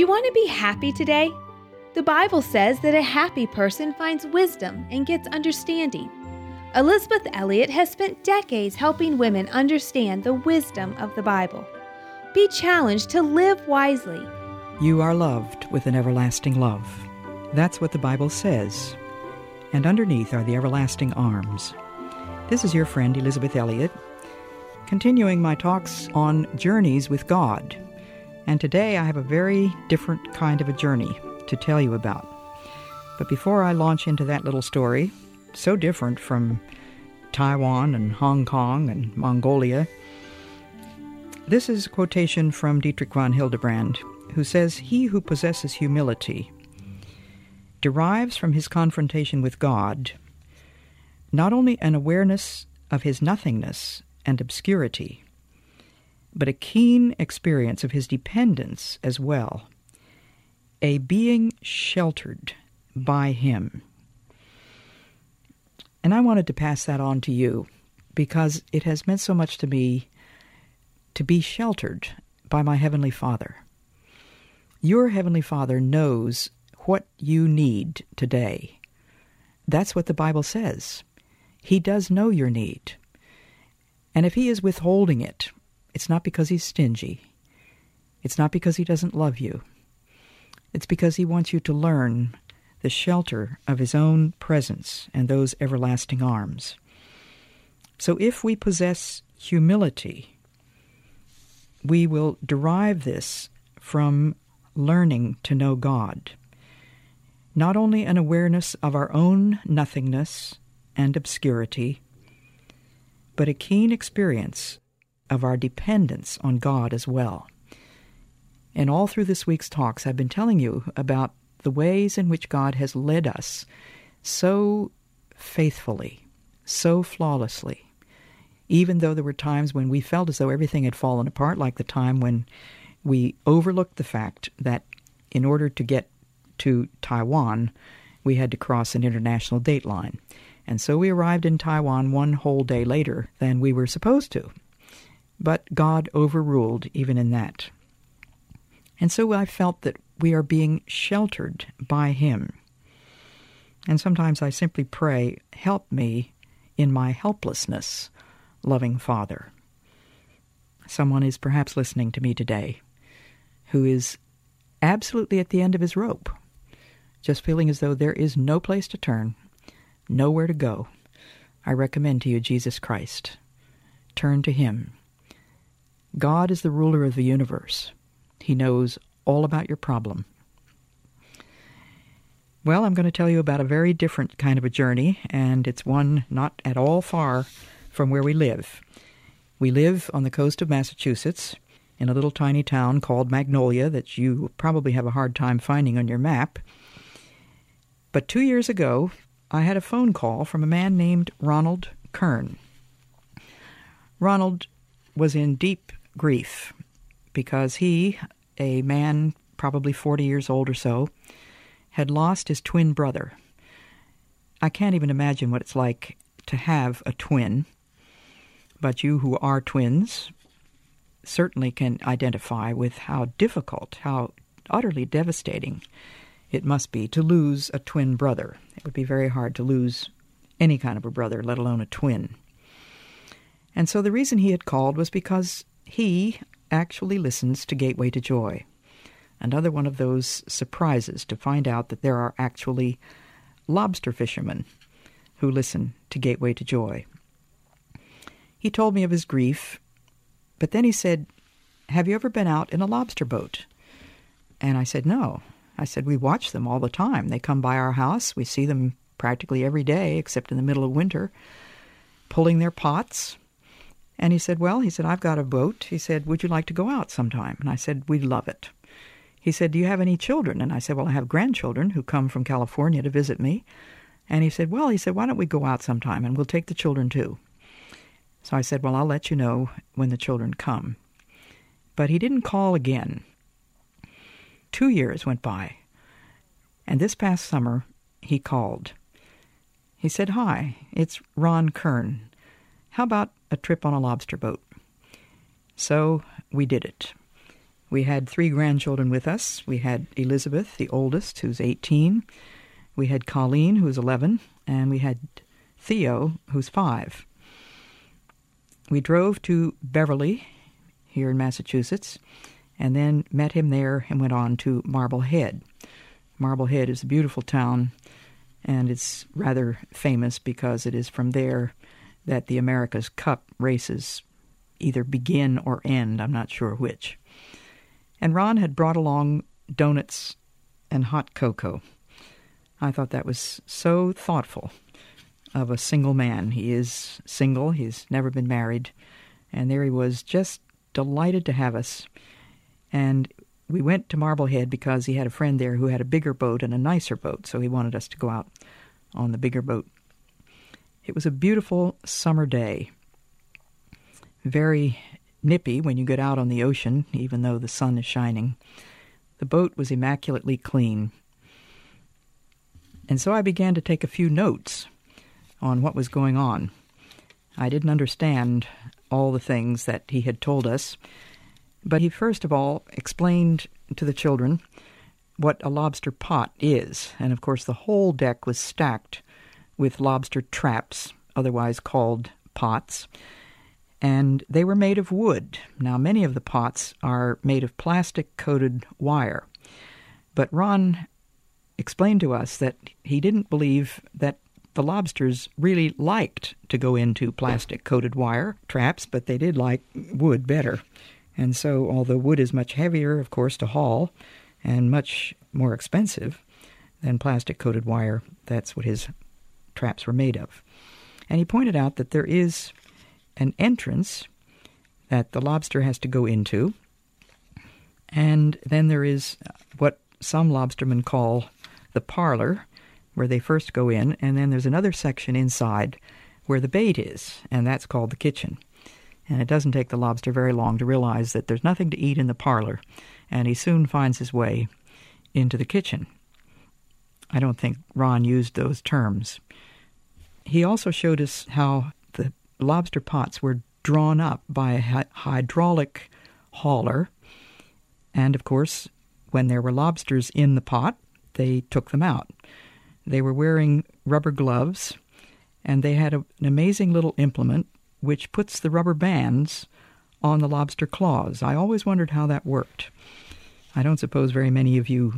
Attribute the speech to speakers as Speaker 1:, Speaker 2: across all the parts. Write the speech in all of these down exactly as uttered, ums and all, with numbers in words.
Speaker 1: you want to be happy today? The Bible says that a happy person finds wisdom and gets understanding. Elisabeth Elliot has spent decades helping women understand the wisdom of the Bible. Be challenged to live wisely.
Speaker 2: You are loved with an everlasting love. That's what the Bible says. And underneath are the everlasting arms. This is your friend Elisabeth Elliot, continuing my talks on journeys with God. And today I have a very different kind of a journey to tell you about. But before I launch into that little story, so different from Taiwan and Hong Kong and Mongolia, this is a quotation from Dietrich von Hildebrand, who says, "He who possesses humility derives from his confrontation with God not only an awareness of his nothingness and obscurity, but a keen experience of his dependence as well, a being sheltered by him." And I wanted to pass that on to you because it has meant so much to me to be sheltered by my Heavenly Father. Your Heavenly Father knows what you need today. That's what the Bible says. He does know your need. And if he is withholding it, it's not because he's stingy. It's not because he doesn't love you. It's because he wants you to learn the shelter of his own presence and those everlasting arms. So if we possess humility, we will derive this from learning to know God. Not only an awareness of our own nothingness and obscurity, but a keen experience of our dependence on God as well. And all through this week's talks, I've been telling you about the ways in which God has led us so faithfully, so flawlessly, even though there were times when we felt as though everything had fallen apart, like the time when we overlooked the fact that in order to get to Taiwan, we had to cross an international date line. And so we arrived in Taiwan one whole day later than we were supposed to. But God overruled even in that. And so I felt that we are being sheltered by him. And sometimes I simply pray, "Help me in my helplessness, loving Father." Someone is perhaps listening to me today who is absolutely at the end of his rope, just feeling as though there is no place to turn, nowhere to go. I recommend to you Jesus Christ. Turn to him. God is the ruler of the universe. He knows all about your problem. Well, I'm going to tell you about a very different kind of a journey, and it's one not at all far from where we live. We live on the coast of Massachusetts in a little tiny town called Magnolia that you probably have a hard time finding on your map. But two years ago, I had a phone call from a man named Ronald Kern. Ronald was in deep grief because he, a man probably forty years old or so, had lost his twin brother. I can't even imagine what it's like to have a twin, but you who are twins certainly can identify with how difficult, how utterly devastating it must be to lose a twin brother. It would be very hard to lose any kind of a brother, let alone a twin. And so the reason he had called was because he actually listens to Gateway to Joy. Another one of those surprises to find out that there are actually lobster fishermen who listen to Gateway to Joy. He told me of his grief, but then he said, "Have you ever been out in a lobster boat?" And I said, "No." I said, "We watch them all the time. They come by our house. We see them practically every day, except in the middle of winter, pulling their pots." And he said, well, he said, "I've got a boat." He said, "Would you like to go out sometime?" And I said, "We'd love it." He said, "Do you have any children?" And I said, "Well, I have grandchildren who come from California to visit me." And he said, well, he said, "Why don't we go out sometime and we'll take the children too?" So I said, "Well, I'll let you know when the children come." But he didn't call again. Two years went by. And this past summer, he called. He said, "Hi, it's Ron Kern. How about a trip on a lobster boat?" So we did it. We had three grandchildren with us. We had Elizabeth, the oldest, who's eighteen. We had Colleen, who's eleven. And we had Theo, who's five. We drove to Beverly, here in Massachusetts, and then met him there and went on to Marblehead. Marblehead is a beautiful town, and it's rather famous because it is from there that the America's Cup races either begin or end. I'm not sure which. And Ron had brought along donuts and hot cocoa. I thought that was so thoughtful of a single man. He is single. He's never been married. And there he was, just delighted to have us. And we went to Marblehead because he had a friend there who had a bigger boat and a nicer boat, so he wanted us to go out on the bigger boat. It was a beautiful summer day. Very nippy when you get out on the ocean, even though the sun is shining. The boat was immaculately clean. And so I began to take a few notes on what was going on. I didn't understand all the things that he had told us, but he first of all explained to the children what a lobster pot is. And of course the whole deck was stacked with lobster traps, otherwise called pots, and they were made of wood. Now, many of the pots are made of plastic-coated wire, but Ron explained to us that he didn't believe that the lobsters really liked to go into plastic-coated wire traps, but they did like wood better. And so, although wood is much heavier, of course, to haul, and much more expensive than plastic-coated wire, that's what his traps were made of. And he pointed out that there is an entrance that the lobster has to go into, and then there is what some lobstermen call the parlor, where they first go in, and then there's another section inside where the bait is, and that's called the kitchen. And it doesn't take the lobster very long to realize that there's nothing to eat in the parlor, and he soon finds his way into the kitchen. I don't think Ron used those terms. He also showed us how the lobster pots were drawn up by a hy- hydraulic hauler, and of course, when there were lobsters in the pot, they took them out. They were wearing rubber gloves, and they had a, an amazing little implement which puts the rubber bands on the lobster claws. I always wondered how that worked. I don't suppose very many of you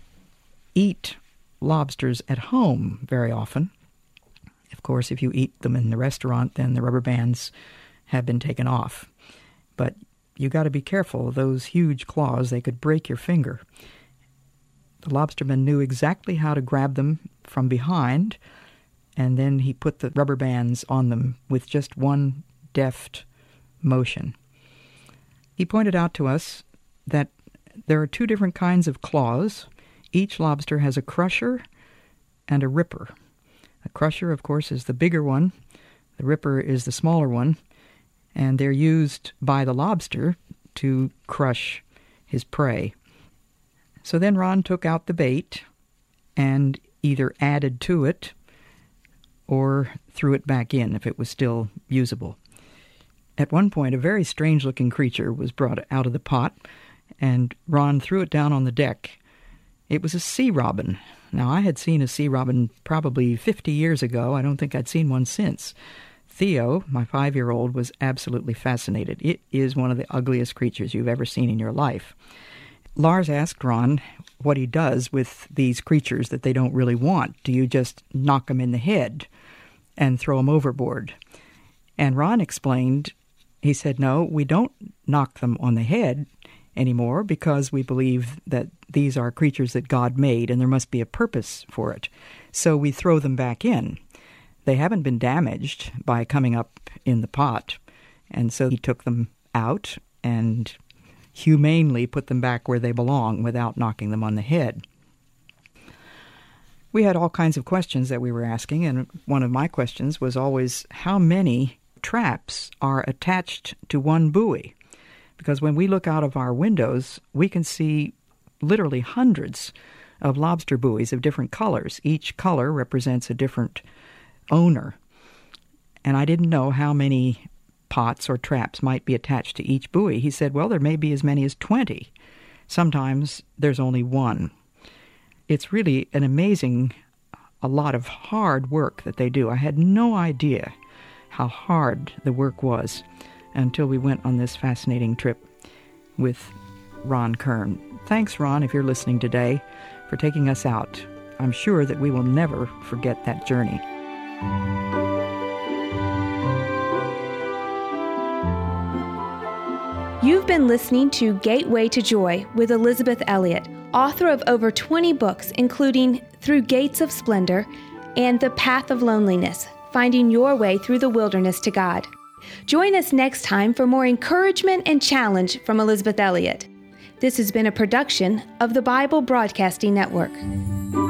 Speaker 2: eat lobsters at home very often. Of course, if you eat them in the restaurant, then the rubber bands have been taken off. But you got to be careful. Those huge claws, they could break your finger. The lobsterman knew exactly how to grab them from behind, and then he put the rubber bands on them with just one deft motion. He pointed out to us that there are two different kinds of claws. Each lobster has a crusher and a ripper. A crusher, of course, is the bigger one. The ripper is the smaller one, and they're used by the lobster to crush his prey. So then Ron took out the bait and either added to it or threw it back in if it was still usable. At one point, a very strange-looking creature was brought out of the pot, and Ron threw it down on the deck. It was a sea robin. Now, I had seen a sea robin probably fifty years ago. I don't think I'd seen one since. Theo, my five-year-old, was absolutely fascinated. It is one of the ugliest creatures you've ever seen in your life. Lars asked Ron what he does with these creatures that they don't really want. Do you just knock them in the head and throw them overboard? And Ron explained, he said, no, we don't knock them on the head anymore because we believe that these are creatures that God made and there must be a purpose for it. So we throw them back in. They haven't been damaged by coming up in the pot, and so he took them out and humanely put them back where they belong without knocking them on the head. We had all kinds of questions that we were asking, and one of my questions was always, how many traps are attached to one buoy? Because when we look out of our windows, we can see literally hundreds of lobster buoys of different colors. Each color represents a different owner. And I didn't know how many pots or traps might be attached to each buoy. He said, well, there may be as many as twenty. Sometimes there's only one. It's really an amazing, a lot of hard work that they do. I had no idea how hard the work was until we went on this fascinating trip with Ron Kern. Thanks, Ron, if you're listening today, for taking us out. I'm sure that we will never forget that journey.
Speaker 1: You've been listening to Gateway to Joy with Elisabeth Elliot, author of over twenty books, including Through Gates of Splendor and The Path of Loneliness, Finding Your Way Through the Wilderness to God. Join us next time for more encouragement and challenge from Elisabeth Elliot. This has been a production of the Bible Broadcasting Network.